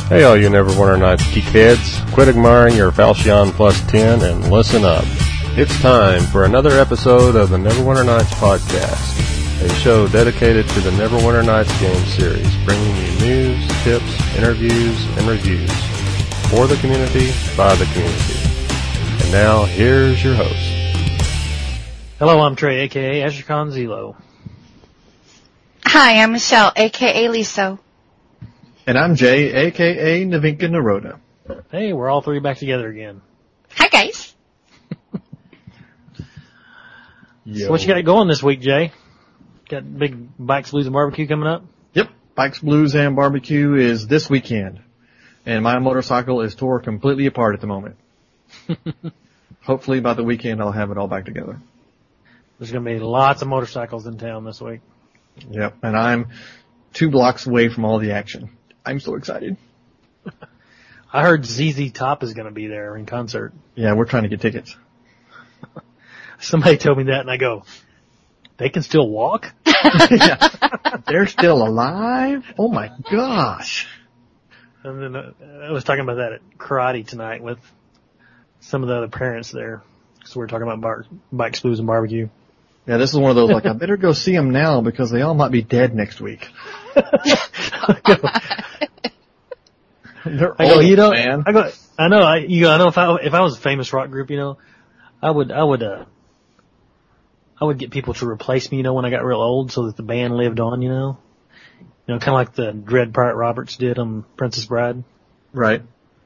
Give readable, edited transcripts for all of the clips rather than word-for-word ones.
Hey all you Neverwinter Nights geekheads, quit admiring your Falchion Plus 10 and listen up. It's time for another episode of the Neverwinter Nights podcast, a show dedicated to the Neverwinter Nights game series, bringing you news, tips, interviews, and reviews for the community, by the community. And now, here's your host. Hello, I'm Trey, a.k.a. Azurcon Zelo. Hi, I'm Michelle, a.k.a. Liso. And I'm Jay, a.k.a. Navinka Naroda. Hey, we're all three back together again. Hi, guys. So what you got going this week, Jay? Got big Bikes, Blues, and Barbecue coming up? Yep, Bikes, Blues, and Barbecue is this weekend. And my motorcycle is tore completely apart at the moment. Hopefully by the weekend I'll have it all back together. There's going to be lots of motorcycles in town this week. Yep, and I'm 2 blocks away from all the action. I'm so excited. I heard ZZ Top is going to be there in concert. Yeah, we're trying to get tickets. Somebody told me that, and I go, they can still walk? Yeah. They're still alive? Oh my gosh. And then I was talking about that at karate tonight with some of the other parents there. So we're talking about Bikes, Blues, and Barbecue. Yeah, this is one of those, like, I better go see them now because they all might be dead next week. They're old, you know, man. I know if I was a famous rock group, you know, I would get people to replace me, you know, when I got real old so that the band lived on, you know. You know, kind of like the Dread Pirate Roberts did on Princess Bride. Right.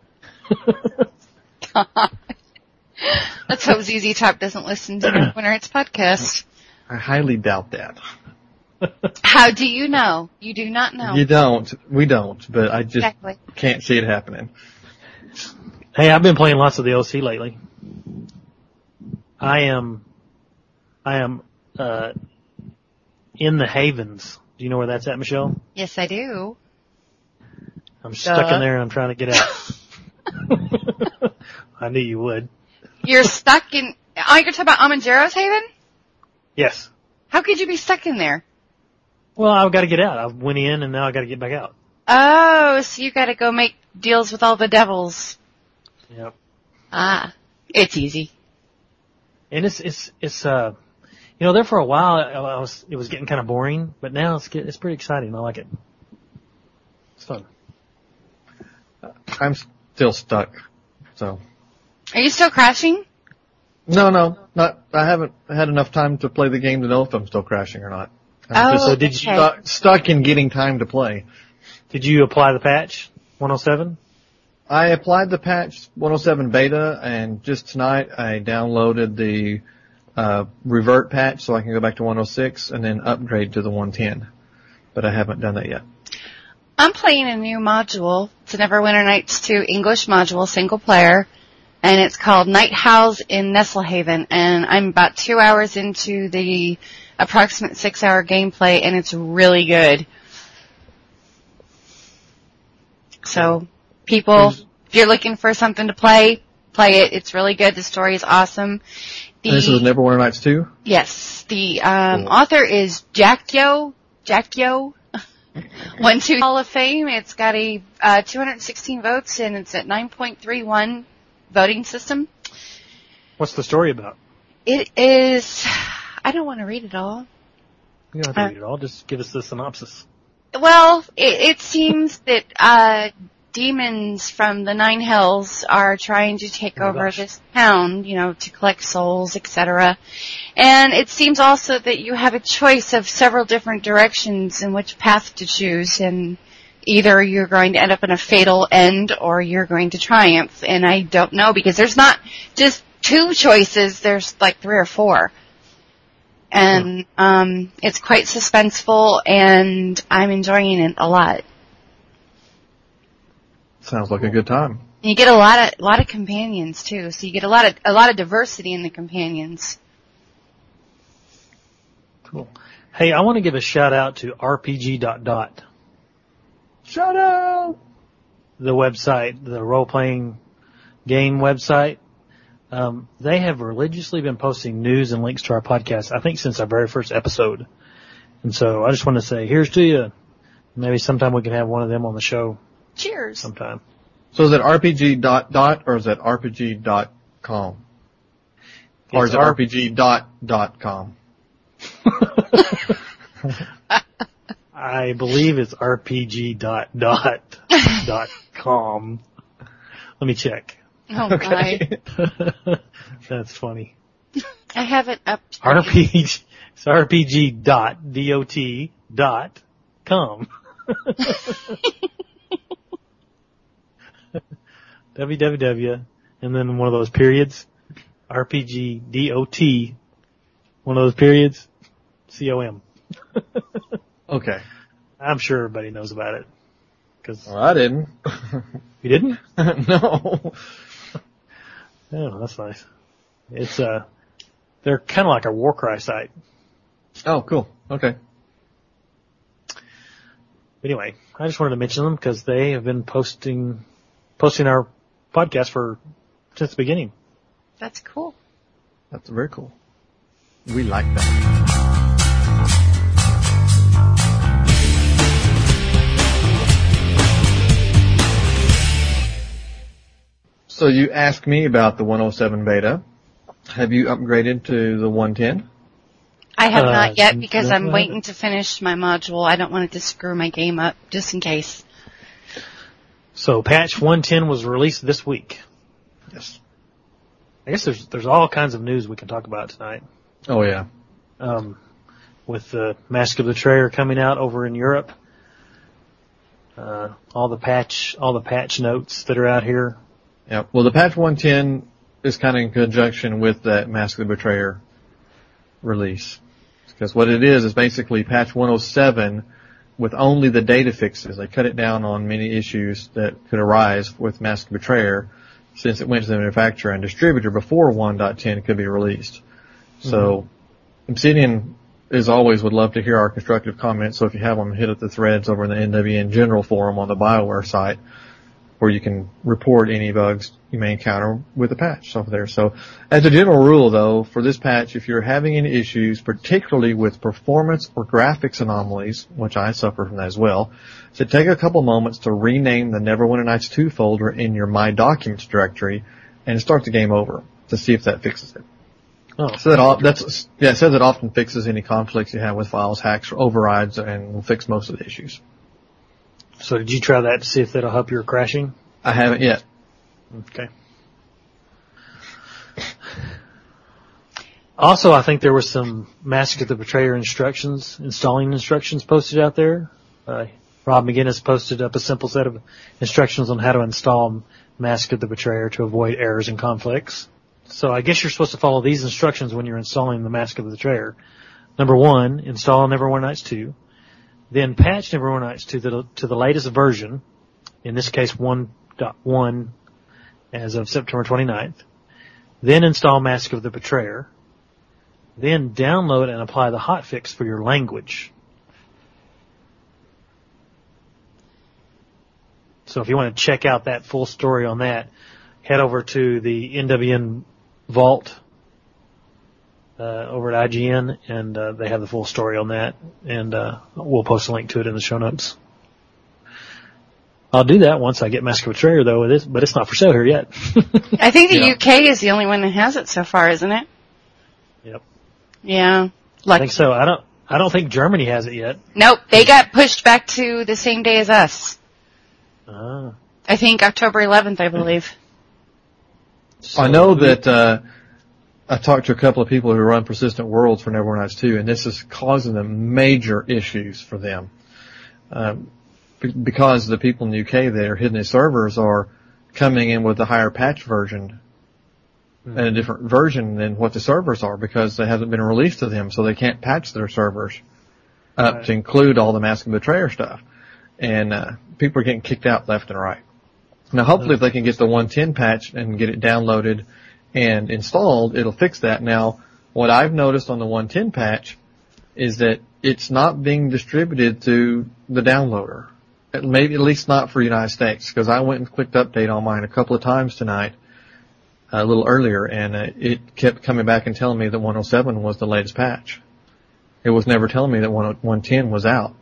Let's hope ZZ Top doesn't listen to Neverwinter Nights podcast. I highly doubt that. How do you know? You do not know. You don't. We don't. But I just can't see it happening. Hey, I've been playing lots of the OC lately. I am in the Havens. Do you know where that's at, Michelle? Yes, I do. I'm stuck in there and I'm trying to get out. I knew you would. You're stuck in... Oh, you're talking about Amanjero's Haven? Yes. How could you be stuck in there? Well, I've got to get out. I went in and now I've got to get back out. Oh, so you got to go make deals with all the devils. Yep. Ah, it's easy. And it's you know, there for a while it was getting kind of boring, but now it's pretty exciting. I like it. It's fun. I'm still stuck, so. Are you still crashing? No, not. I haven't had enough time to play the game to know if I'm still crashing or not. I'm Oh, just okay. stuck in getting time to play. Did you apply the patch 107? I applied the patch 107 beta, and just tonight I downloaded the revert patch so I can go back to 106 and then upgrade to the 110. But I haven't done that yet. I'm playing a new module. It's a Neverwinter Nights 2 English module, single player, and it's called Night Howls in Nestlehaven, and I'm about 2 hours into the approximate 6-hour gameplay, and it's really good. So, people, if you're looking for something to play it. It's really good. The story is awesome. This is Neverwinter Nights 2? Yes. The author is Jack Yo 1-2 Hall of Fame. It's got a 216 votes, and it's at 9.31 voting system. What's the story about? It is... I don't want to read it all. You don't have to read it all. Just give us the synopsis. Well, it seems that demons from the Nine Hells are trying to take over this town, you know, to collect souls, etc. And it seems also that you have a choice of several different directions in which path to choose, and either you're going to end up in a fatal end or you're going to triumph. And I don't know, because there's not just 2 choices, there's like 3 or 4. And it's quite suspenseful, and I'm enjoying it a lot. Sounds like a good time. And you get a lot of companions too, so you get a lot of diversity in the companions. Cool. Hey, I want to give a shout out to RPG. Shout out! The website, the role-playing game website. They have religiously been posting news and links to our podcast, I think since our very first episode. And so I just want to say, here's to you. Maybe sometime we can have one of them on the show Cheers. sometime. So is it RPG dot or is it RPG.com? Or is it RPG.com? I believe it's RPG.com. Let me check. Oh my. That's funny. I have it up. RPG, it's RPG.dot.com. www, and then one of those periods. RPG.dot, one of those periods. com. Okay. I'm sure everybody knows about it. Well, I didn't. You didn't? No. Oh, that's nice. It's, they're kind of like a Warcry site. Oh, cool. Okay. But anyway, I just wanted to mention them because they have been posting our podcast since the beginning. That's cool. That's very cool. We like that. So you asked me about the 107 beta. Have you upgraded to the 110? I have not yet because no, I'm I waiting haven't. to finish my module. I don't want it to screw my game up, just in case. So patch 110 was released this week. Yes. I guess there's all kinds of news we can talk about tonight. Oh yeah. With the Mask of the Betrayer coming out over in Europe. All the patch notes that are out here. Yeah. Well, the patch 110 is kind of in conjunction with that Mask of the Betrayer release. Because what it is basically patch 107 with only the data fixes. They cut it down on many issues that could arise with Mask of the Betrayer since it went to the manufacturer and distributor before 1.10 could be released. So Obsidian, as always, would love to hear our constructive comments. So if you have them, hit up the threads over in the NWN General Forum on the BioWare site, where you can report any bugs you may encounter with the patch over there. So as a general rule, though, for this patch, if you're having any issues, particularly with performance or graphics anomalies, which I suffer from that as well, so take a couple moments to rename the Neverwinter Nights 2 folder in your My Documents directory and start the game over to see if that fixes it. Oh, So it says it often fixes any conflicts you have with files, hacks, or overrides, and will fix most of the issues. so did you try that to see if that'll help your crashing? I haven't yet. Okay. Also, I think there were some Mask of the Betrayer installing instructions posted out there. Rob McGinnis posted up a simple set of instructions on how to install Mask of the Betrayer to avoid errors and conflicts. So I guess you're supposed to follow these instructions when you're installing the Mask of the Betrayer. Number 1, install Neverwinter Nights 2. Then patch Neverwinter Nights to the latest version, in this case 1.1 as of September 29th. Then install Mask of the Betrayer. Then download and apply the hotfix for your language. So if you want to check out that full story on that, head over to the NWN Vault over at IGN, and they have the full story on that, and we'll post a link to it in the show notes. I'll do that once I get Mask of Betrayer, though, but it's not for sale here yet. I think the UK is the only one that has it so far, isn't it? Yep. Yeah. I think so. I don't think Germany has it yet. Nope, they got pushed back to the same day as us. Ah. I think October 11th, I believe. So I know that I talked to a couple of people who run Persistent Worlds for Neverwinter Nights 2, and this is causing them major issues for them. Because the people in the UK that are hitting the servers are coming in with a higher patch version and a different version than what the servers are because they haven't been released to them, so they can't patch their servers up to include all the Mask of the Betrayer stuff. And people are getting kicked out left and right. Now, hopefully, if they can get the 110 patch and get it downloaded and installed, it'll fix that. Now, what I've noticed on the 110 patch is that it's not being distributed to the downloader. Maybe at least not for the United States, because I went and clicked update on mine a couple of times tonight, a little earlier, and it kept coming back and telling me that 107 was the latest patch. It was never telling me that 110 was out.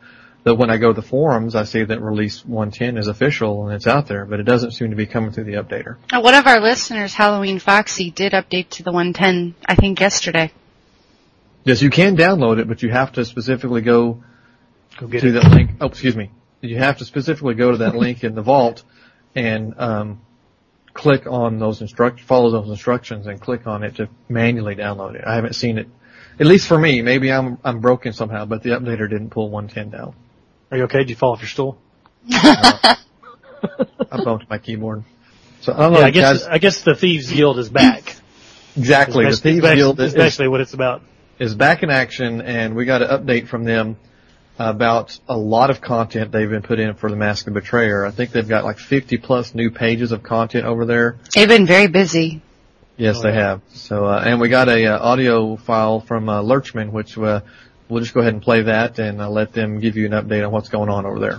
But when I go to the forums, I see that release 110 is official and it's out there, but it doesn't seem to be coming through the updater. One of our listeners, Halloween Foxy, did update to the 110, I think yesterday. Yes, you can download it, but you have to specifically go get to it. that link. Oh, excuse me. You have to specifically go to that link in the vault and click on those follow those instructions and click on it to manually download it. I haven't seen it, at least for me. Maybe I'm broken somehow, but the updater didn't pull 110 down. Are you okay? Did you fall off your stool? I bumped my keyboard. So I don't know, I guess the Thieves Guild is back. Exactly. The Thieves Guild is basically what it's about. Is back in action, and we got an update from them about a lot of content they've been put in for the Mask of the Betrayer. I think they've got like 50 plus new pages of content over there. They've been very busy. Yes, they have. So, and we got a audio file from Lurchman, which we'll just go ahead and play that and let them give you an update on what's going on over there.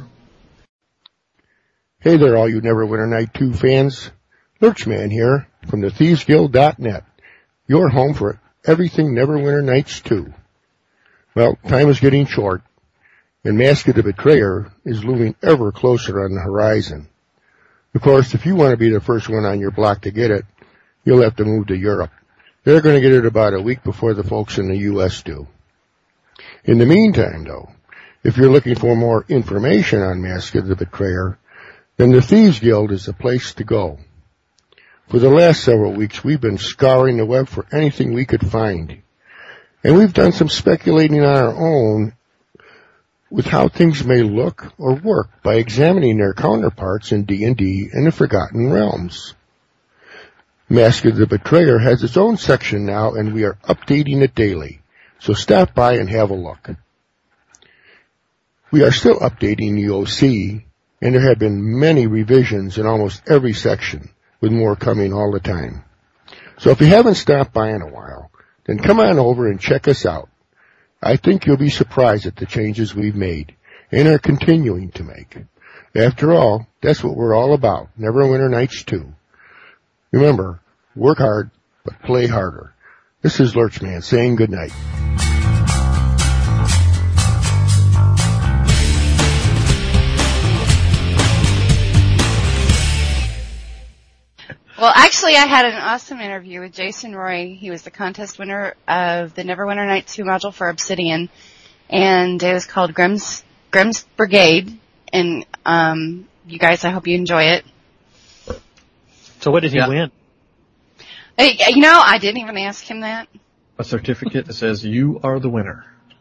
Hey there, all you Neverwinter Night 2 fans. Lurchman here from the thievesguild.net, your home for everything Neverwinter Nights 2. Well, time is getting short, and Mask of the Betrayer is looming ever closer on the horizon. Of course, if you want to be the first one on your block to get it, you'll have to move to Europe. They're going to get it about a week before the folks in the U.S. do. In the meantime, though, if you're looking for more information on Mask of the Betrayer, then the Thieves Guild is the place to go. For the last several weeks, we've been scouring the web for anything we could find. And we've done some speculating on our own with how things may look or work by examining their counterparts in D&D and the Forgotten Realms. Mask of the Betrayer has its own section now, and we are updating it daily. So stop by and have a look. We are still updating the OC, and there have been many revisions in almost every section, with more coming all the time. So if you haven't stopped by in a while, then come on over and check us out. I think you'll be surprised at the changes we've made, and are continuing to make. After all, that's what we're all about, Neverwinter Nights 2. Remember, work hard, but play harder. This is Lurchman saying good night. Well, actually, I had an awesome interview with Jason Roy. He was the contest winner of the Neverwinter Nights 2 module for Obsidian, and it was called Grimm's Brigade. And you guys, I hope you enjoy it. So what did he win? Hey, you know, I didn't even ask him that. A certificate that says you are the winner.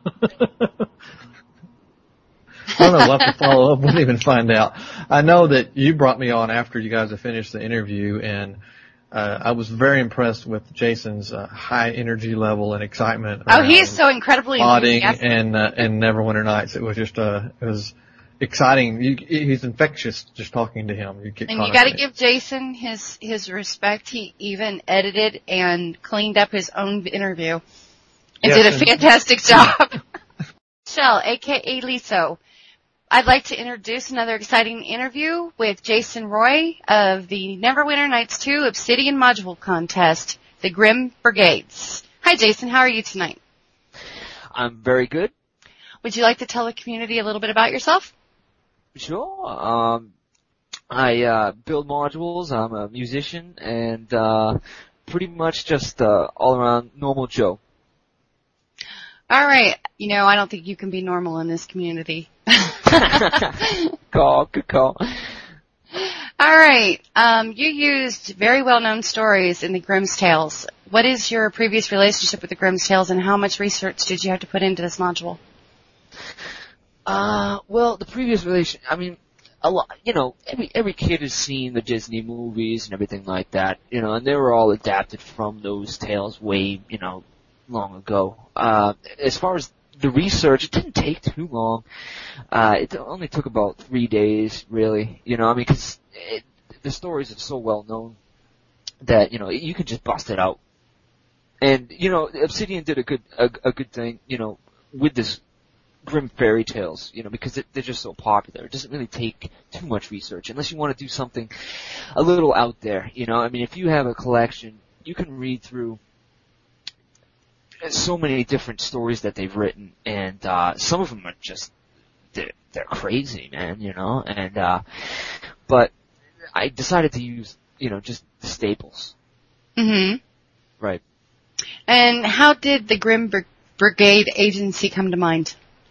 I don't know, we'll have to follow up. We'll even find out. I know that you brought me on after you guys have finished the interview, and I was very impressed with Jason's high energy level and excitement. Oh, he is so incredibly enthusiastic. And Neverwinter Nights. It was just it was exciting. He's infectious just talking to him. You got to give Jason his respect. He even edited and cleaned up his own interview and did a fantastic job. Michelle, aka Liso. I'd like to introduce another exciting interview with Jason Roy of the Neverwinter Nights 2 Obsidian Module Contest, the Grimm Brigades. Hi, Jason. How are you tonight? I'm very good. Would you like to tell the community a little bit about yourself? Sure. I build modules. I'm a musician and pretty much just all around normal Joe. All right. You know, I don't think you can be normal in this community. Good call. All right. You used very well-known stories in the Grimm's Tales. What is your previous relationship with the Grimm's Tales, and how much research did you have to put into this module? Well, the previous relation, I mean, a lot, you know, every kid has seen the Disney movies and everything like that, you know, and they were all adapted from those tales way, you know, long ago. As far as the research, it didn't take too long. It only took about 3 days, really. You know, I mean, because the stories are so well known that, you know, you can just bust it out. And, you know, Obsidian did a good thing, you know, with this Grimm fairy tales, you know, because they're just so popular. It doesn't really take too much research unless you want to do something a little out there, you know. I mean, if you have a collection, you can read through so many different stories that they've written, and some of them are just they're crazy, man, you know, and, but I decided to use, you know, just the staples. Mm-hmm. Right. And how did the Grim Brigade Agency come to mind?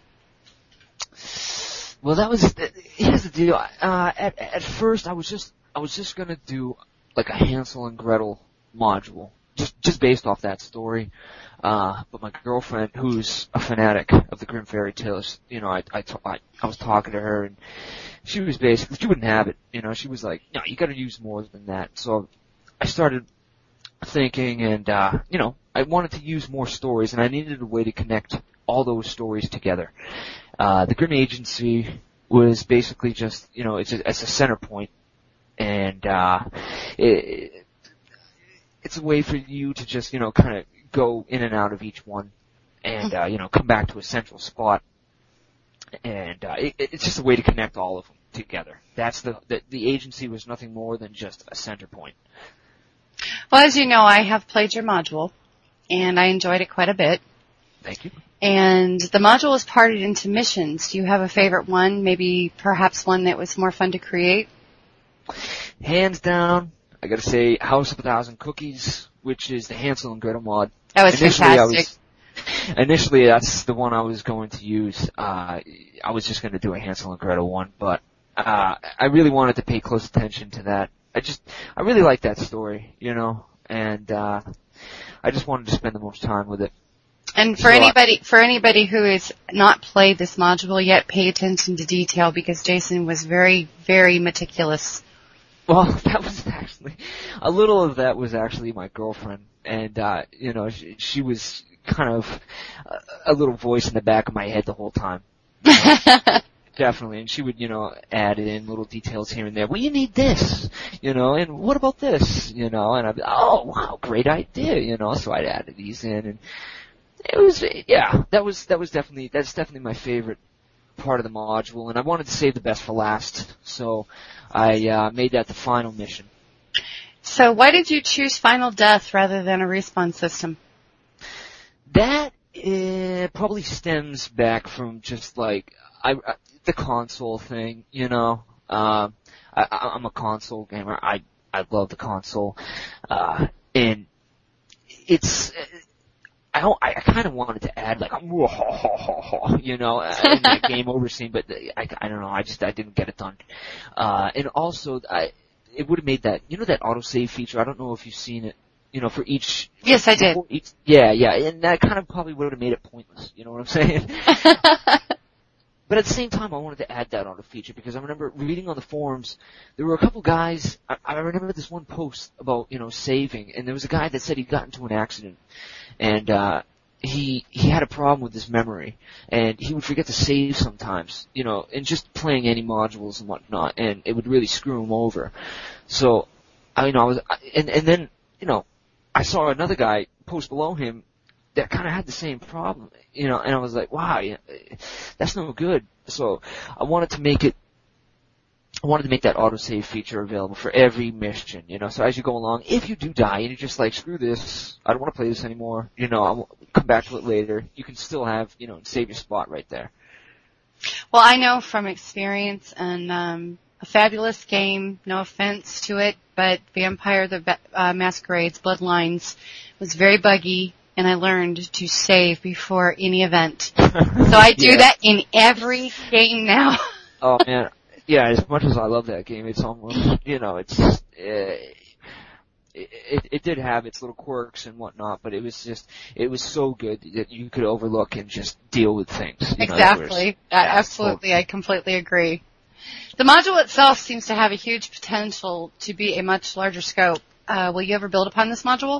Well, here's the deal. At first I was just gonna do like a Hansel and Gretel module, just based off that story. But my girlfriend, who's a fanatic of the Grimm fairy tales, you know, I was talking to her, and she was basically, she wouldn't have it, you know, she was like, no, you gotta use more than that. So I started thinking, and, you know, I wanted to use more stories, and I needed a way to connect all those stories together. The Grimm Agency was basically just, you know, it's a center point, and, it's a way for you to just, you know, kind of go in and out of each one, and, you know, come back to a central spot. And, it's just a way to connect all of them together. That's the agency was nothing more than just a center point. Well, as you know, I have played your module, and I enjoyed it quite a bit. Thank you. And the module is parted into missions. Do you have a favorite one? Maybe perhaps one that was more fun to create? Hands down, I gotta say House of a Thousand Cookies, which is the Hansel and Gretel mod. That was fantastic. Initially, that's the one I was going to use. I was just going to do a Hansel and Gretel one, but I really wanted to pay close attention to that. I really like that story, you know, and I just wanted to spend the most time with it. And for anybody who has not played this module yet, pay attention to detail, because Jason was very, very meticulous. Well, that was actually, a little of that was actually my girlfriend, and, you know, she was kind of a little voice in the back of my head the whole time. You know? Definitely, and she would, you know, add in little details here and there. Well, you need this, you know, and what about this, you know, and I'd be, oh, wow, great idea, you know, so I'd add these in, and it was, yeah, that's definitely my favorite part of the module, and I wanted to save the best for last, so I made that the final mission. So why did you choose Final Death rather than a respawn system? That probably stems back from just like the console thing, you know. I'm a console gamer. I love the console, and it's. I kind of wanted to add like a you know, in that game over scene, but I don't know. I didn't get it done. And also, it would have made that, you know, that autosave feature. I don't know if you've seen it. You know, for each. Yes, I did. Yeah, and that kind of probably would have made it pointless. You know what I'm saying? But at the same time, I wanted to add that on a feature because I remember reading on the forums, there were a couple guys, I remember this one post about, you know, saving, and there was a guy that said he got into an accident, and, he had a problem with his memory, and he would forget to save sometimes, you know, and just playing any modules and whatnot, and it would really screw him over. So, and then, you know, I saw another guy post below him that kind of had the same problem, you know, and I was like, wow, yeah, that's no good. So I wanted to make that autosave feature available for every mission, you know, so as you go along, if you do die and you're just like, screw this, I don't want to play this anymore, you know, I'll come back to it later, you can still have, you know, save your spot right there. Well, I know from experience, and a fabulous game, no offense to it, but Vampire the Masquerade's Bloodlines was very buggy, and I learned to save before any event. So I do that in every game now. Oh man, yeah, as much as I love that game, it's almost, you know, it did have its little quirks and whatnot, but it was so good that you could overlook and just deal with things. Exactly. Absolutely. I completely agree. The module itself seems to have a huge potential to be a much larger scope. Will you ever build upon this module?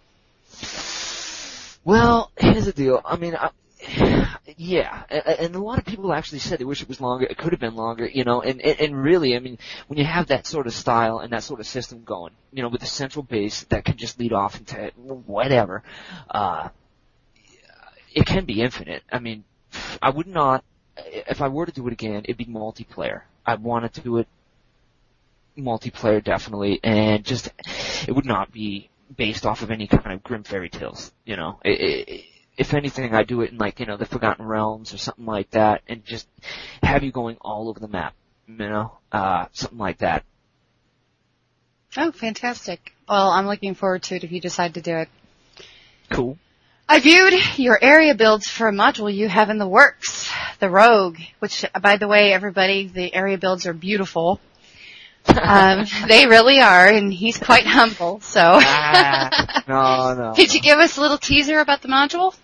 Well, here's the deal. I mean, yeah, and a lot of people actually said they wish it was longer. It could have been longer, you know, and really, I mean, when you have that sort of style and that sort of system going, you know, with a central base that can just lead off into whatever, it can be infinite. I mean, I would not, if I were to do it again, it'd be multiplayer. I'd want to do it multiplayer definitely, and just, it would not be based off of any kind of Grimm fairy tales, you know. It if anything, I do it in like, the Forgotten Realms or something like that, and just have you going all over the map, something like that. Oh, fantastic. Well, I'm looking forward to it if you decide to do it. Cool. I viewed your area builds for a module you have in the works, the Rogue, which, by the way, everybody, the area builds are beautiful. They really are, and he's quite humble, so. No. Could you give us a little teaser about the module?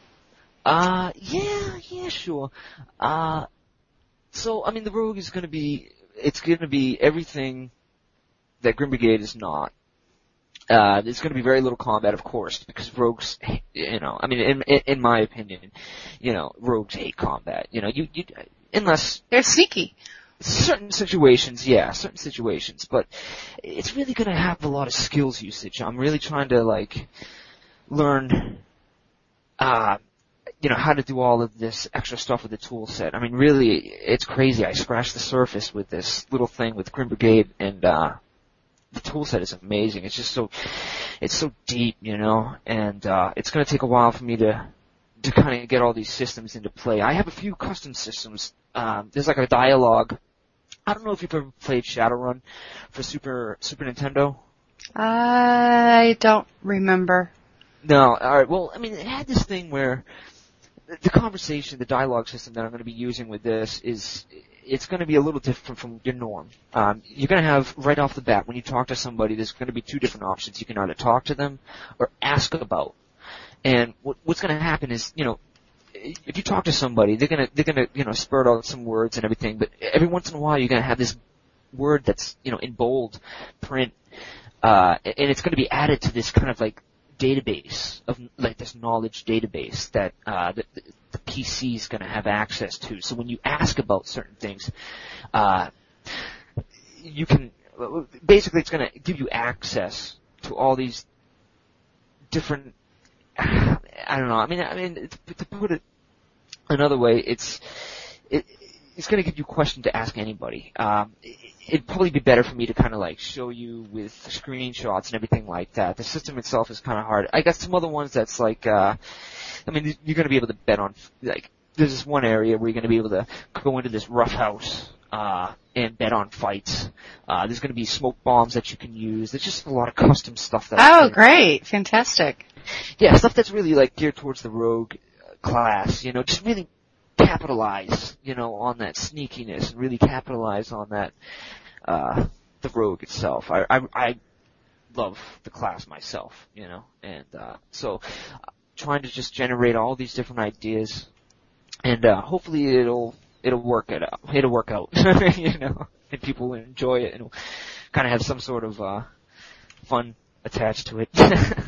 Yeah, sure. So, the Rogue is it's gonna be everything that Grim Brigade is not. There's going to be very little combat, of course, because rogues, in my opinion, rogues hate combat. Unless they're sneaky. Certain situations, but it's really going to have a lot of skills usage. I'm really trying to learn, how to do all of this extra stuff with the tool set. Really, it's crazy. I scratched the surface with this little thing with Grim Brigade, and the tool set is amazing. It's just it's so deep, and it's going to take a while for me to kind of get all these systems into play. I have a few custom systems. There's like a dialogue. I don't know if you've ever played Shadowrun for Super Nintendo. I don't remember. No, alright, well, it had this thing where the conversation, the dialogue system that I'm going to be using with this it's going to be a little different from your norm. You're going to have, right off the bat, when you talk to somebody, there's going to be two different options. You can either talk to them or ask about. And what's going to happen is, if you talk to somebody, they're going to, spurt out some words and everything, but every once in a while you're going to have this word that's, in bold print, and it's going to be added to this kind of database of this knowledge database that the PC is going to have access to. So when you ask about certain things, you can basically it's going to give you access to all these different. I don't know. To put it another way, it's going to give you a question to ask anybody. It'd probably be better for me to kind of show you with screenshots and everything like that. The system itself is kind of hard. I got some other ones that's you're going to be able to bet on, there's this one area where you're going to be able to go into this rough house, and bet on fights. There's going to be smoke bombs that you can use. There's just a lot of custom stuff that. Oh, great. Fantastic. Yeah, stuff that's really geared towards the rogue class, just really capitalize, on that sneakiness and really capitalize on that, the rogue itself. I love the class myself, and, so, trying to just generate all these different ideas, and, hopefully it'll work out, and people will enjoy it, and it'll kind of have some sort of, fun attached to it.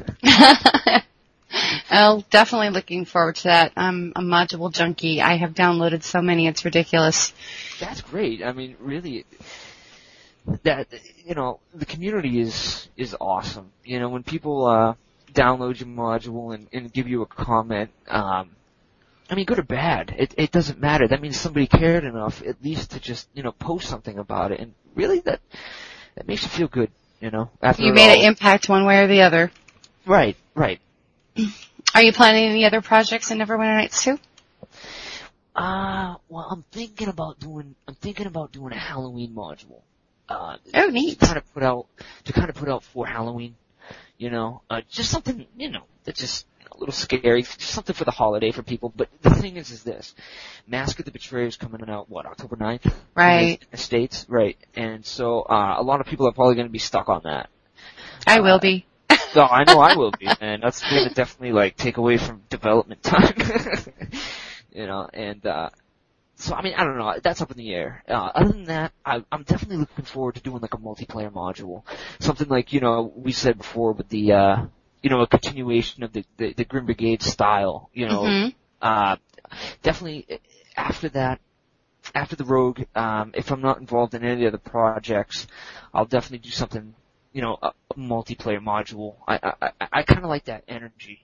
Oh, definitely looking forward to that. I'm a module junkie. I have downloaded so many, it's ridiculous. That's great. Really, that, the community is awesome. When people, download your module and give you a comment, good or bad, it doesn't matter. That means somebody cared enough at least to just, post something about it. And really that makes you feel good, after you made an impact one way or the other. Right. Are you planning any other projects in Neverwinter Nights too? Well, I'm thinking about doing a Halloween module. Oh, neat. To kind of put out for Halloween, just something, that's just a little scary, just something for the holiday for people. But the thing is this, Mask of the Betrayer is coming out, October 9th? Right. In the States, right. And so, a lot of people are probably going to be stuck on that. I will be. So I know I will be, and that's going to definitely take away from development time, and so I don't know, that's up in the air. Other than that, I'm definitely looking forward to doing a multiplayer module, something we said before with the a continuation of the Grim Brigade style, definitely after that. After the Rogue, if I'm not involved in any other projects, I'll definitely do something. A multiplayer module. I kind of like that energy,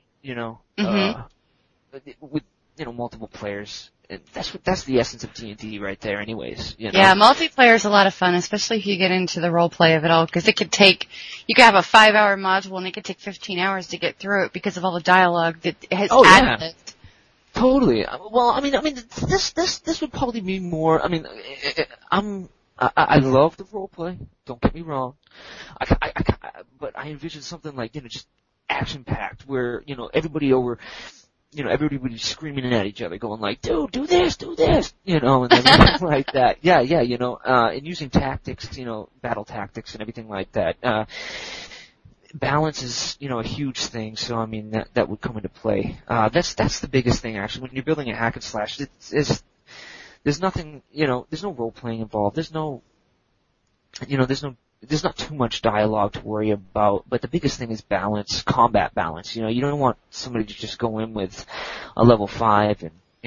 with, multiple players. And that's the essence of D&D right there anyways, Yeah, multiplayer is a lot of fun, especially if you get into the role play of it all, because you could have a 5-hour module and it could take 15 hours to get through it because of all the dialogue that has added. Totally. Well, I mean, this would probably be more. I mean, I love the role play. Don't get me wrong. But I envision something like, just action packed, where everybody's screaming at each other, going like, "Dude, do this," and then like that. Yeah, and using tactics, battle tactics and everything like that. Balance is, a huge thing, so I mean that would come into play. That's the biggest thing actually. When you're building a hack and slash, there's nothing, there's no role playing involved. There's not too much dialogue to worry about, but the biggest thing is balance, combat balance. You don't want somebody to just go in with a level 5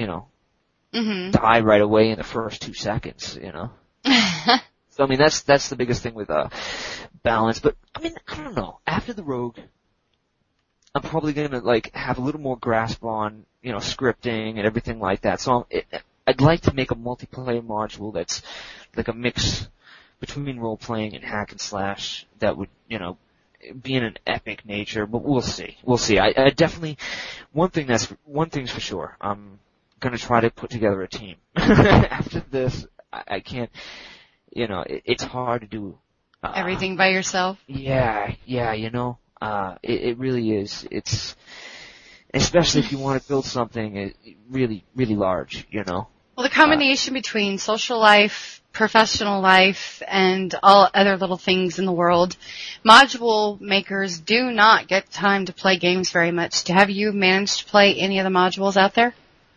and, die right away in the first 2 seconds, So I mean, that's the biggest thing with, balance. But, I mean, I don't know. After the Rogue, I'm probably gonna, have a little more grasp on, scripting and everything like that. So I'd like to make a multiplayer module that's like a mix between role-playing and hack and slash that would, be in an epic nature, but we'll see. I definitely, one thing's for sure. I'm gonna try to put together a team. After this, I can't, it's hard to do. Everything by yourself? Yeah, it really is. It's, especially if you want to build something really, really large, Well, the combination between social life, professional life, and all other little things in the world, module makers do not get time to play games very much. Have you managed to play any of the modules out there?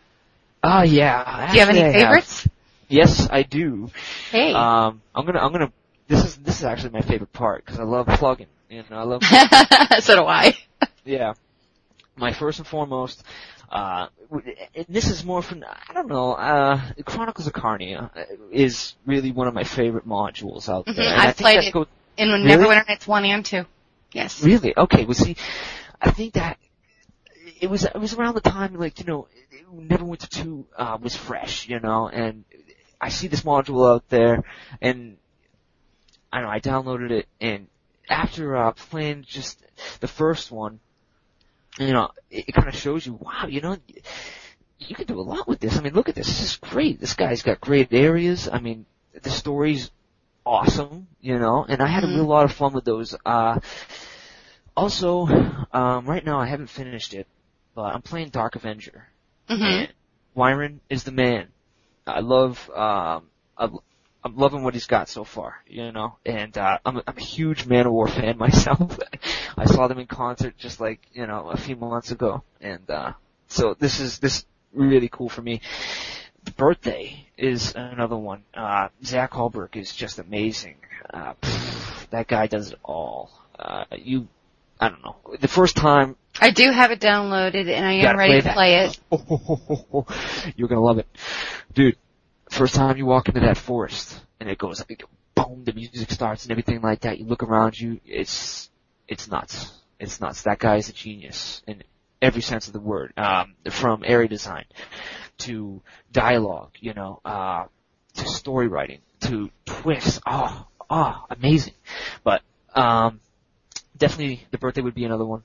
Yeah. Do you have any favorites? Yes, I do. Hey. I'm gonna, this is actually my favorite part, because I love plugging, I love So do I. Yeah. My first and foremost, and this is more from, I don't know, Chronicles of Carnia is really one of my favorite modules out there. And I've played it in Neverwinter Nights 1 and 2. Yes. Really? Okay, well see, I think that it was around the time, Neverwinter 2, was fresh, and I see this module out there, and I don't know, I downloaded it, and after, playing just the first one, it kind of shows you, wow, you can do a lot with this. I mean, look at this. This is great. This guy's got great areas. I mean, the story's awesome, and I had a real lot of fun with those. Also, right now I haven't finished it, but I'm playing Dark Avenger. And Wyron is the man. I love, I'm loving what he's got so far, and I'm a huge Man-O-War fan myself. I saw them in concert just a few months ago, and so this is really cool for me. The Birthday is another one. Zach Hallberg is just amazing. That guy does it all. I don't know. The first time I do have it downloaded, and I am ready to play it. You're gonna love it, dude. First time you walk into that forest, and it goes, boom, the music starts and everything like that. You look around you, it's nuts. It's nuts. That guy is a genius in every sense of the word. From area design to dialogue, to story writing to twists. Amazing. But definitely The Birthday would be another one.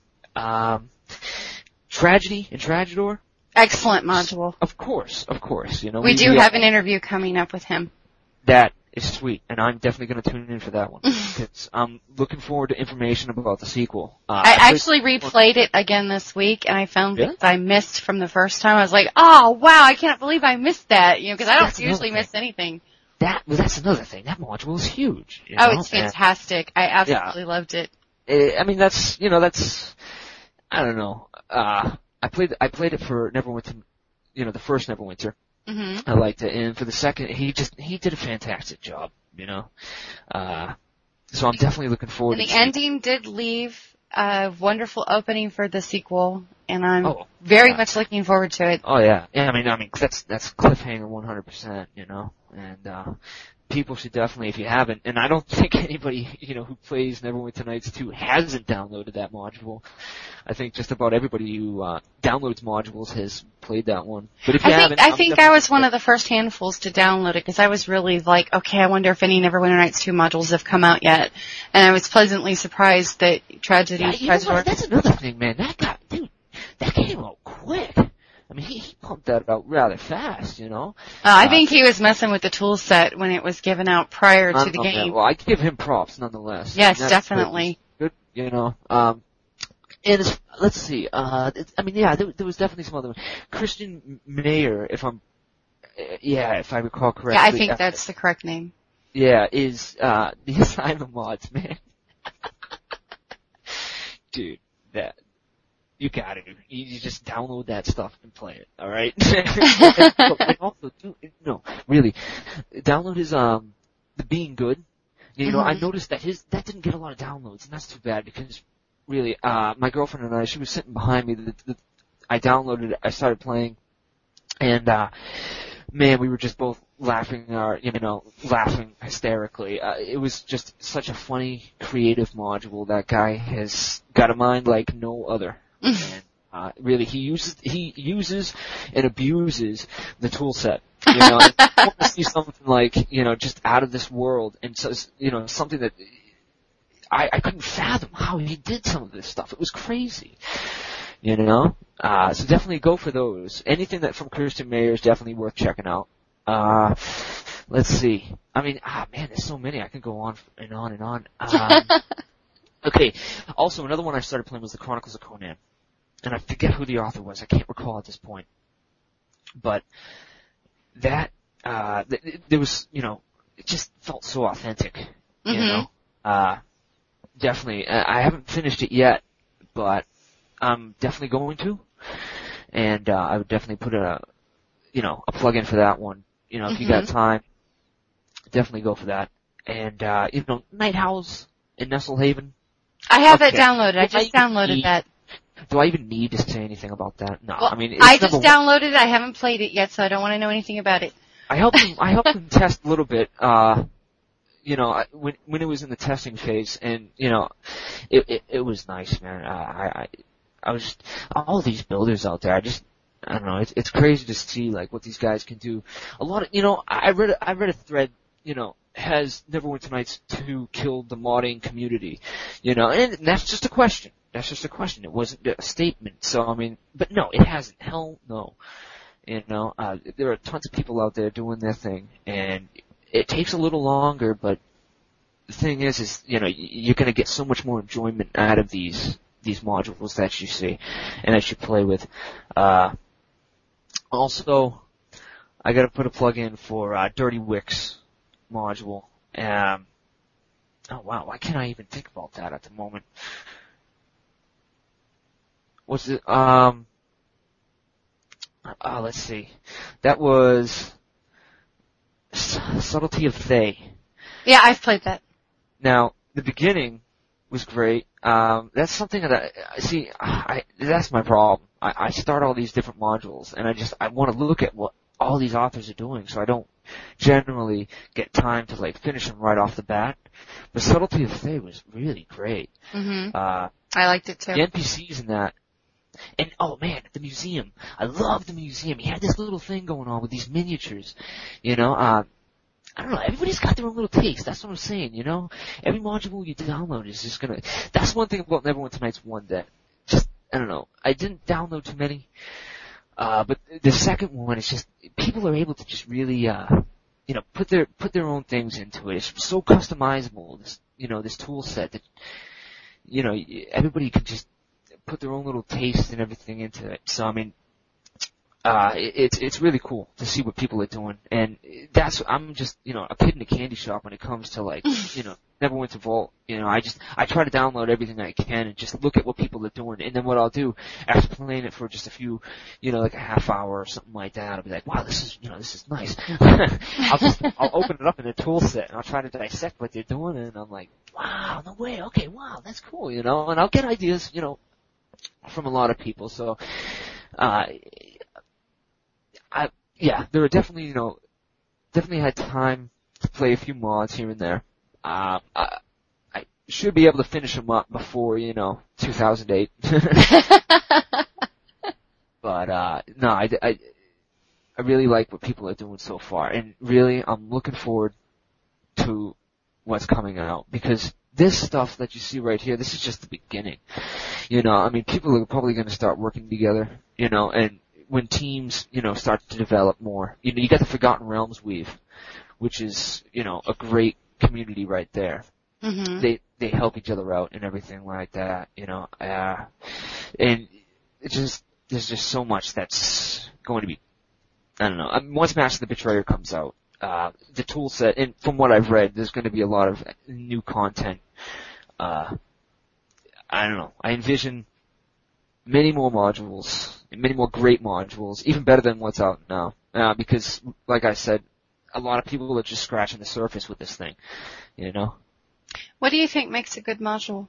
Tragedy and Tragedor. Excellent module. Of course. We do have an interview coming up with him. That is sweet, and I'm definitely going to tune in for that one. I'm looking forward to information about the sequel. I actually replayed it again this week, and I found things I missed from the first time. I was like, oh, wow, I can't believe I missed that, because I don't usually miss anything. That's another thing. That module is huge. It's fantastic. I absolutely loved it. I mean, that's, I don't know. I played it for Neverwinter, the first Neverwinter. I liked it, and for the second, he did a fantastic job, so I'm definitely looking forward to it. And the ending did leave a wonderful opening for the sequel, and I'm very much looking forward to it. Oh yeah. I mean, that's cliffhanger 100%, and, people should definitely, if you haven't, and I don't think anybody, who plays Neverwinter Nights 2 hasn't downloaded that module. I think just about everybody who, downloads modules has played that one. But if you haven't, I think I was one of the first handfuls to download it, because I was really like, okay, I wonder if any Neverwinter Nights 2 modules have come out yet. And I was pleasantly surprised that Tragedy. That's another thing, man. That came out quick. I mean, he pumped that out rather fast, you know. I think he was messing with the tool set when it was given out prior to the game. Man. Well, I give him props nonetheless. Yes, definitely. Good, you know. And let's see. There was definitely some other. Christian Mayer, if I recall correctly. Yeah, I think that's the correct name. Yeah, is the Asylum mods, man. Dude, you got it. You just download that stuff and play it, alright? And also, really, download his, the Being Good. You know, I noticed that that didn't get a lot of downloads, and that's too bad because, really, my girlfriend and I, she was sitting behind me, I downloaded it, I started playing, and, man, we were just both laughing hysterically. It was just such a funny, creative module. That guy has got a mind like no other. And, really, he uses and abuses the tool set. You know, and I want to see something like, you know, just out of this world, and so, you know, something that I couldn't fathom how he did some of this stuff. It was crazy. You know? So definitely go for those. Anything that from Christian Mayer is definitely worth checking out. Let's see. I mean, man, there's so many. I can go on and on and on. Okay. Also, another one I started playing was the Chronicles of Conan. And I forget who the author was. I can't recall at this point. But that, there was, you know, it just felt so authentic. You know? Definitely. I haven't finished it yet, but I'm definitely going to. And, I would definitely put a plug-in for that one. You know, if you got time, definitely go for that. And, Night Owls in Nestlehaven. I have it downloaded. I just downloaded that. Do I even need to say anything about that? No. Well, I mean, I just downloaded it. I haven't played it yet, so I don't want to know anything about it. I helped him test a little bit, you know, when it was in the testing phase, and, you know, it was nice, man. I was just, all these builders out there, I don't know, it's crazy to see, like, what these guys can do. A lot of, you know, I read a thread, you know, has Neverwinter Nights 2 killed the modding community? You know, and that's just a question. That's just a question. It wasn't a statement. So, I mean, but no, it hasn't. Hell no. You know, there are tons of people out there doing their thing, and it takes a little longer, but the thing is, you know, you're gonna get so much more enjoyment out of these modules that you see, and that you play with. Also, I gotta put a plug in for, Dirty Wix module. Oh wow, why can't I even think about that at the moment? What's it, let's see. That was Subtlety of Thay. Yeah, I've played that. Now, the beginning was great. That's something that that's my problem. I start all these different modules, and I want to look at what all these authors are doing, so I don't generally get time to, like, finish them right off the bat. But Subtlety of Thay was really great. I liked it too. The NPCs in that. And, oh man, the museum. I love the museum. He had this little thing going on with these miniatures. You know, I don't know, everybody's got their own little taste. That's what I'm saying, you know? Every module you download is just gonna, that's one thing about Neverwinter Nights 1 that just, I don't know, I didn't download too many. But the second one is just, people are able to just really, you know, put their own things into it. It's so customizable, this tool set that, you know, everybody can just put their own little taste and everything into it. So, I mean, it's really cool to see what people are doing. And I'm just, you know, a kid in a candy shop when it comes to, like, you know, Neverwinter Vault. You know, I try to download everything I can and just look at what people are doing. And then what I'll do, after playing it for just a few, you know, like a half hour or something like that, I'll be like, wow, this is nice. I'll open it up in a tool set and I'll try to dissect what they're doing, and I'm like, wow, no way, okay, wow, that's cool, you know, and I'll get ideas, you know, from a lot of people. So, there were definitely, you know, had time to play a few mods here and there. I should be able to finish them up before, you know, 2008. But, no, I really like what people are doing so far, and really, I'm looking forward to what's coming out, because this stuff that you see right here, this is just the beginning. You know, I mean, people are probably going to start working together, you know, and when teams, start to develop more. You got the Forgotten Realms weave, which is, a great community right there. Mm-hmm. They help each other out and everything like that, and it's just, there's just so much that's going to be, I don't know. Once Master of the Betrayer comes out, the tool set, and from what I've read, there's going to be a lot of new content. I don't know. I envision many more modules, many more great modules, even better than what's out now. Because, like I said, a lot of people are just scratching the surface with this thing, What do you think makes a good module?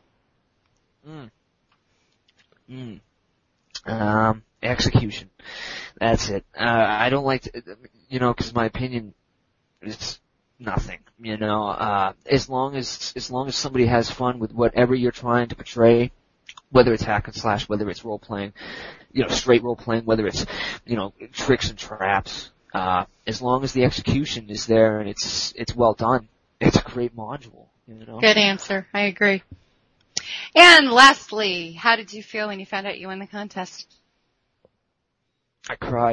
Execution. That's it. I don't like to, cause my opinion is nothing, as long as somebody has fun with whatever you're trying to portray, whether it's hack and slash, whether it's role playing, straight role playing, whether it's, tricks and traps, as long as the execution is there and it's well done, it's a great module, Good answer. I agree. And lastly, how did you feel when you found out you won the contest? I cried.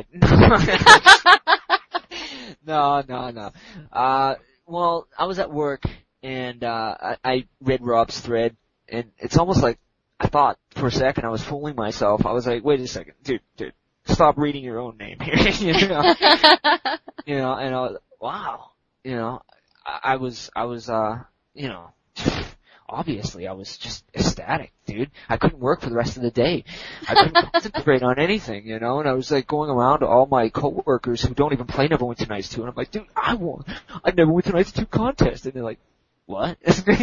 No. Well, I was at work and I read Rob's thread, and it's almost like I thought for a second I was fooling myself. I was like, wait a second, dude, stop reading your own name here. And I was, wow, I was obviously I was just ecstatic, dude. I couldn't work for the rest of the day. I couldn't concentrate on anything, and I was like going around to all my coworkers who don't even play Neverwinter Nights 2, and I'm like, dude, I won a Neverwinter Nights 2 contest, and they're like, what?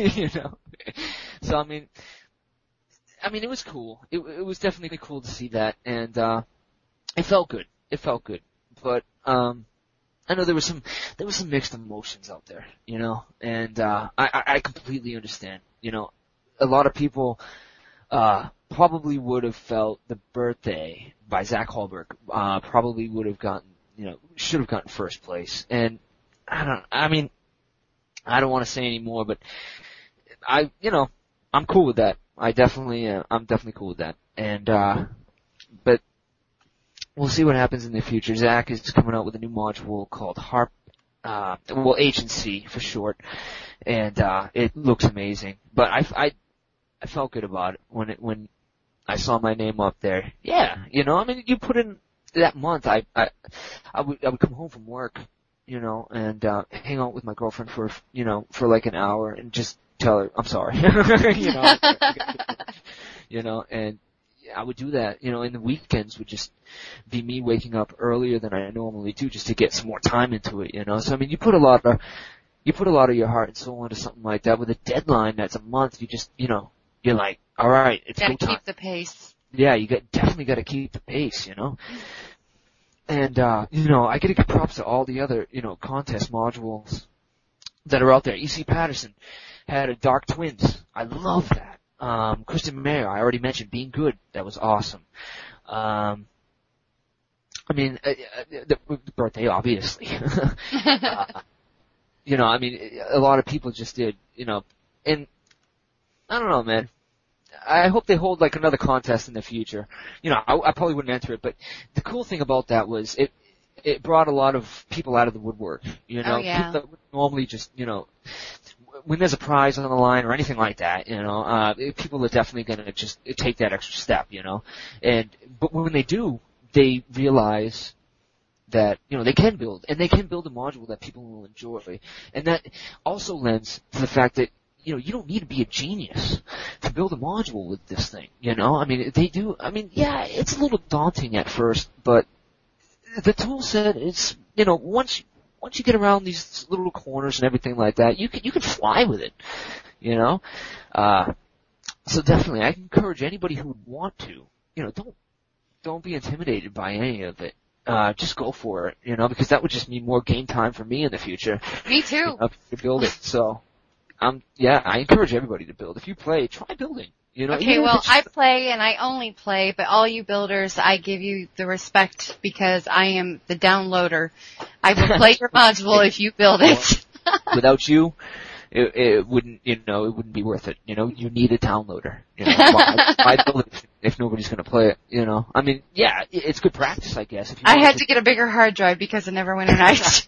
So I mean, it was cool. It was definitely cool to see that, and it felt good. But I know there was some mixed emotions out there, and I completely understand. A lot of people probably would have felt The Birthday by Zach Hallberg probably would have gotten, should have gotten first place. And I don't want to say any more, but I'm cool with that. I'm definitely cool with that. And but we'll see what happens in the future. Zach is coming out with a new module called Agency for short, and it looks amazing. But I felt good about it when I saw my name up there. Yeah, you put in that month. I would come home from work, and hang out with my girlfriend for like an hour and just tell her I'm sorry, and I would do that, and the weekends would just be me waking up earlier than I normally do just to get some more time into it, So you put a lot of your heart and soul into something like that with a deadline that's a month. You just, you're like, all right, it's go time. Gotta keep the pace. Yeah, definitely gotta keep the pace, And I gotta give props to all the other, contest modules that are out there. E.C. Patterson had a Dark Twins. I love that. Kristen Mayer, I already mentioned Being Good. That was awesome. The Birthday, obviously. A lot of people just did, and I don't know, man. I hope they hold like another contest in the future. I probably wouldn't enter it, but the cool thing about that was it brought a lot of people out of the woodwork, Oh, yeah. People that would normally just, when there's a prize on the line or anything like that, people are definitely going to just take that extra step, but when they do, they realize that, they can build a module that people will enjoy. And that also lends to the fact that, you don't need to be a genius to build a module with this thing, they do, it's a little daunting at first, but the tool set is, once you get around these little corners and everything like that, you can fly with it, so definitely I encourage anybody who would want to, don't be intimidated by any of it. Just go for it, because that would just mean more game time for me in the future. Me too. To build it. So, I encourage everybody to build. If you play, try building. Okay, well, I play and I only play, but all you builders, I give you the respect because I am the downloader. I will play your module if you build it. Without you, it wouldn't, it wouldn't be worth it. You need a downloader. Why build it if nobody's going to play it? I mean, yeah, it's good practice, I guess. If you I had to get a bigger hard drive because of Neverwinter Nights.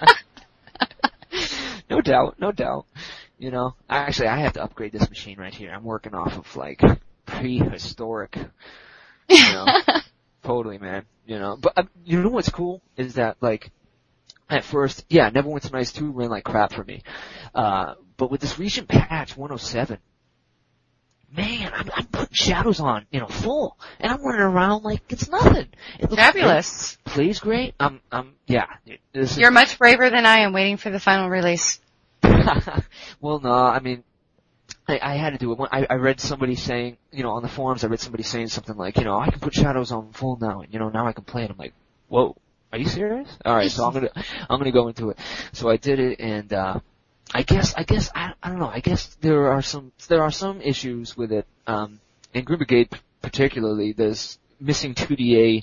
No doubt. Actually, I have to upgrade this machine right here. I'm working off of like prehistoric, totally, man. But you know what's cool is that like at first, yeah, Neverwinter Nights 2 ran like crap for me. But with this recent patch 107, man, I'm putting shadows on, full, and I'm running around like it's nothing. It looks fabulous. Great, plays great. Yeah. You're much braver than I am, waiting for the final release. Well, no, I mean, I had to do it. I read somebody saying, on the forums, I read somebody saying something like, I can put shadows on full now, and now I can play it. I'm like, whoa, are you serious? All right, so I'm gonna go into it. So I did it, and I guess I don't know. I guess there are some issues with it. In Grim Brigade particularly, there's missing 2DA.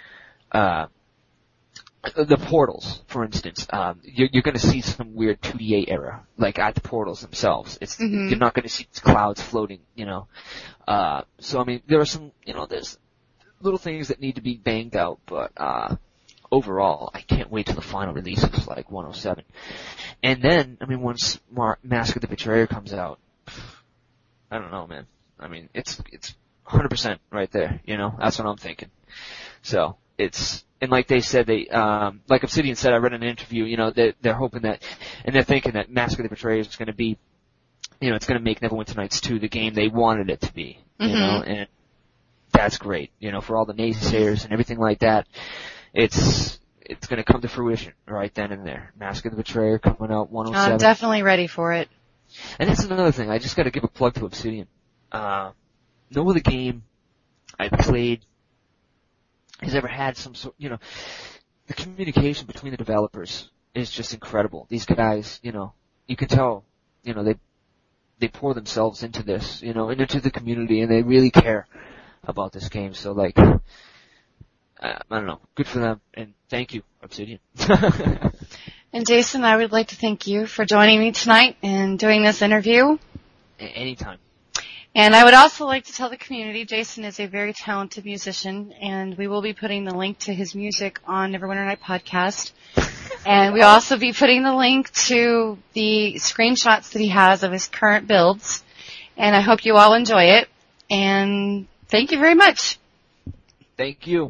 The portals, for instance, you're going to see some weird 2DA error, like at the portals themselves. You're not going to see clouds floating, So I mean, there are some, there's little things that need to be banged out, but overall, I can't wait till the final release of like 107. And then, I mean, once Mask of the Betrayer comes out, I don't know, man. I mean, it's 100% right there, That's what I'm thinking. So and like they said, like Obsidian said, I read in an interview, they're hoping that, and they're thinking that Mask of the Betrayer is going to be, it's going to make Neverwinter Nights 2 the game they wanted it to be, and that's great, for all the naysayers and everything like that. It's going to come to fruition right then and there. Mask of the Betrayer coming out 107. I'm definitely ready for it. And that's another thing. I just got to give a plug to Obsidian. No other game I played has ever had some sort, the communication between the developers is just incredible. These guys, you can tell, they pour themselves into this, and into the community, and they really care about this game. So like, I don't know, good for them, and thank you, Obsidian. And Jason, I would like to thank you for joining me tonight and doing this interview. Anytime. And I would also like to tell the community, Jason is a very talented musician, and we will be putting the link to his music on Neverwinter Night Podcast. And we'll also be putting the link to the screenshots that he has of his current builds. And I hope you all enjoy it. And thank you very much. Thank you.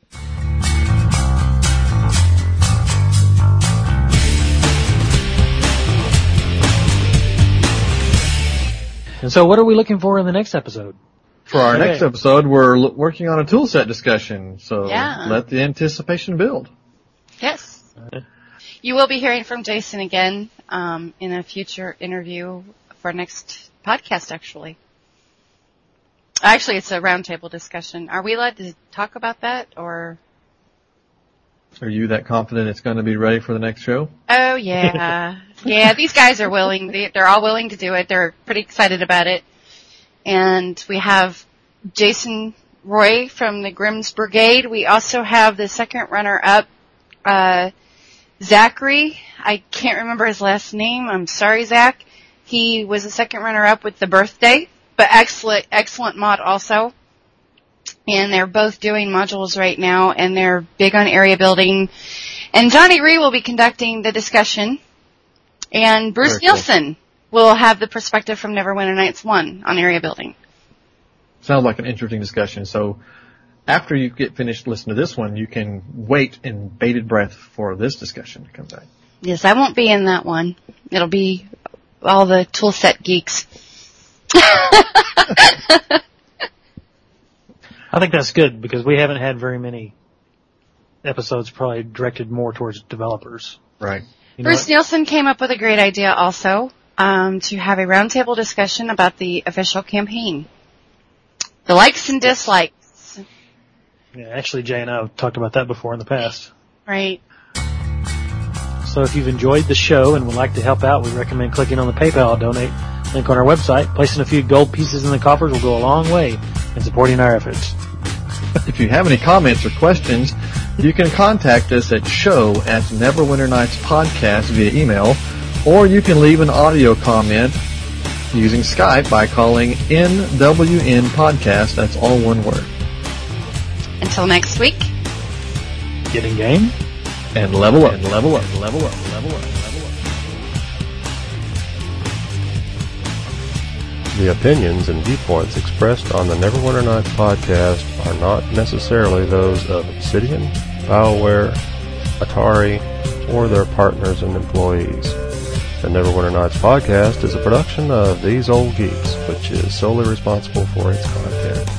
And so what are we looking for in the next episode? For our next episode, we're working on a tool set discussion, so yeah. Let the anticipation build. Yes. You will be hearing from Jason again in a future interview for next podcast, actually. Actually, it's a roundtable discussion. Are we allowed to talk about that, or? Are you that confident it's going to be ready for the next show? Oh, yeah. Yeah, these guys are willing. They're all willing to do it. They're pretty excited about it. And we have Jason Roy from the Grimm's Brigade. We also have the second runner-up, Zachary. I can't remember his last name. I'm sorry, Zach. He was the second runner-up with the birthday, but excellent mod also. And they're both doing modules right now, and they're big on area building. And Johnny Ree will be conducting the discussion, and Bruce Nielsen will have the perspective from Neverwinter Nights 1 on area building. Sounds like an interesting discussion. So after you get finished listening to this one, you can wait in bated breath for this discussion to come back. Yes, I won't be in that one. It'll be all the toolset geeks. I think that's good because we haven't had very many episodes probably directed more towards developers. Right. Bruce Nielsen came up with a great idea also to have a roundtable discussion about the official campaign. The likes and dislikes. Yeah, actually, Jay and I have talked about that before in the past. Right. So if you've enjoyed the show and would like to help out, we recommend clicking on the PayPal donate link on our website. Placing a few gold pieces in the coffers will go a long way in supporting our efforts. If you have any comments or questions, you can contact us at show@neverwinternightspodcast via email, Or you can leave an audio comment using Skype by calling NWN Podcast. That's all one word. Until next week. Get in game. And level up. And level up. Level up. Level up. Level up. The opinions and viewpoints expressed on the Neverwinter Nights podcast are not necessarily those of Obsidian, BioWare, Atari, or their partners and employees. The Neverwinter Nights podcast is a production of These Old Geeks, which is solely responsible for its content.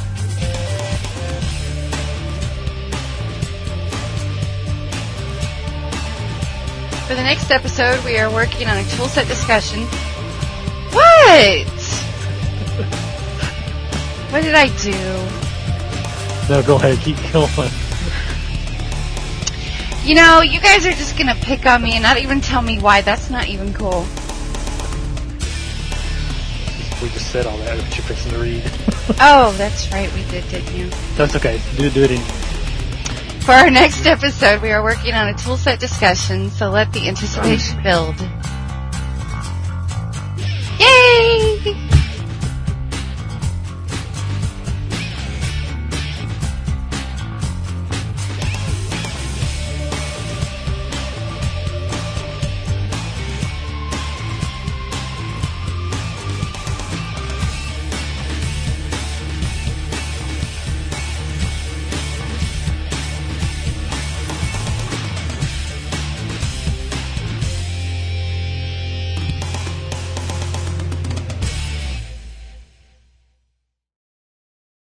For the next episode, we are working on a toolset discussion. What? What did I do? No, go ahead. Keep going. You know, you guys are just gonna pick on me and not even tell me why. That's not even cool. We just said all that, what you're fixing to read. Oh, that's right, we didn't you? That's okay. Do it anyway. For our next episode, we are working on a toolset discussion, so let the anticipation build. Yay!